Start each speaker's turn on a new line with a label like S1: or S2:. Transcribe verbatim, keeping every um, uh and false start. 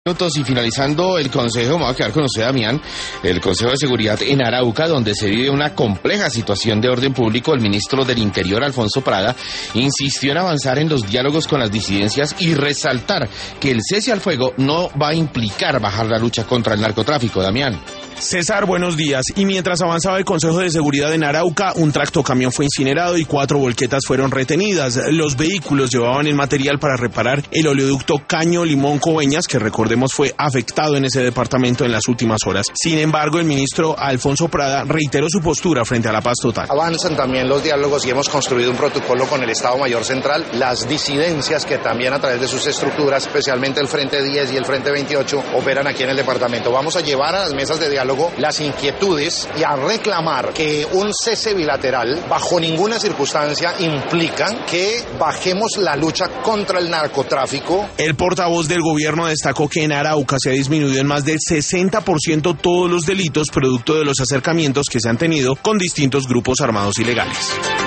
S1: Y finalizando el consejo, me voy a quedar con usted, Damián, el Consejo de Seguridad en Arauca, donde se vive una compleja situación de orden público. El ministro del Interior, Alfonso Prada, insistió en avanzar en los diálogos con las disidencias y resaltar que el cese al fuego no va a implicar bajar la lucha contra el narcotráfico. Damián.
S2: César, buenos días. Y mientras avanzaba el Consejo de Seguridad en Arauca, un tractocamión fue incinerado y cuatro volquetas fueron retenidas. Los vehículos llevaban el material para reparar el oleoducto Caño Limón Coveñas, que recordemos fue afectado en ese departamento en las últimas horas. Sin embargo, el ministro Alfonso Prada reiteró su postura frente a la paz total.
S3: Avanzan también los diálogos y hemos construido un protocolo con el Estado Mayor Central. Las disidencias que también a través de sus estructuras, especialmente el Frente diez y el Frente veintiocho, operan aquí en el departamento. Vamos a llevar a las mesas de diálogo las inquietudes y a reclamar que un cese bilateral bajo ninguna circunstancia implica que bajemos la lucha contra el narcotráfico.
S2: El portavoz del gobierno destacó que en Arauca se ha disminuido en más del sesenta por ciento todos los delitos producto de los acercamientos que se han tenido con distintos grupos armados ilegales.